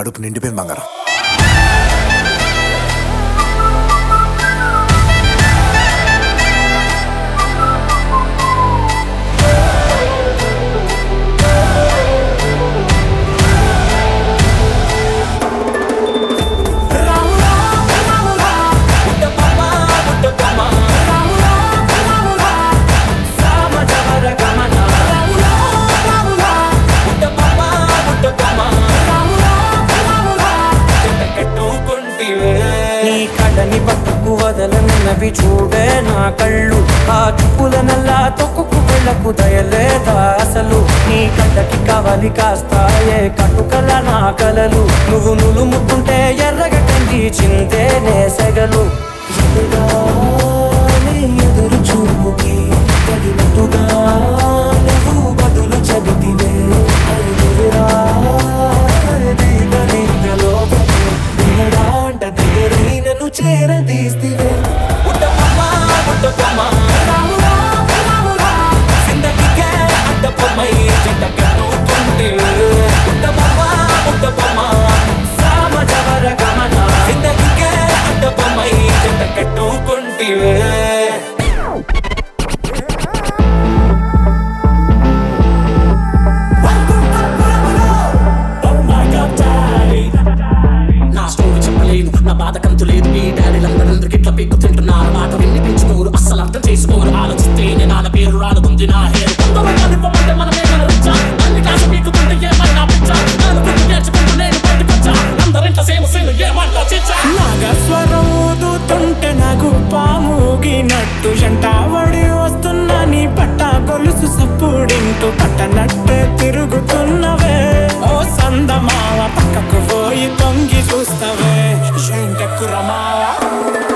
కడుపు నిండిపోయింది బంగారం. నీ కళ్ళని పట్టుకు వదలనున్నవి చూడే నా కళ్ళు, ఆ చూపుల నల్లా తొక్కుకు వెళ్ళకు దయలేదా అసలు. నీ కళ్ళకి కవలి కాస్తాయే కట్టుకల నా కలలు, నువ్వు నులుముకుంటే ఎర్రగా కంది చిందేనే సెగలు. ఎదురు చూపుకి తగినట్టుగా నువ్వు బదులు చెబితివే నన్ను చేరదీస్తే నా బాధ కంతు లేదు, మీ డాడీలందరూ ఇట్లా పీక్కు తింటున్నారు. మాట విని పెంచుకోరు, అస్సలు అర్థం చేసుకోరు. ఆలోచిస్తే నేను నా పేరు రాలుతుంది నా హేరు. మనమే కనరించా అన్ని కాసు పీకుతుంటే ఏమన్నా పిచ్చా, నేర్చుకుంటూ నేను బయటకొచ్చా. అందరింట సేమ సేను ఏమంటా చిచ్చా. నాగస్వరం ఊదుతుంటే నాకు పాముగినట్టు ఎంటావడి వస్తున్నా నీ పట్ట గొలుసు సప్పుడింటూ పట్టనట్టే తిరుగుతున్నవే ఓ సందమావ. పక్కకు పోయి తొంగి చూస్తావే ఏంటెక్కురమావా.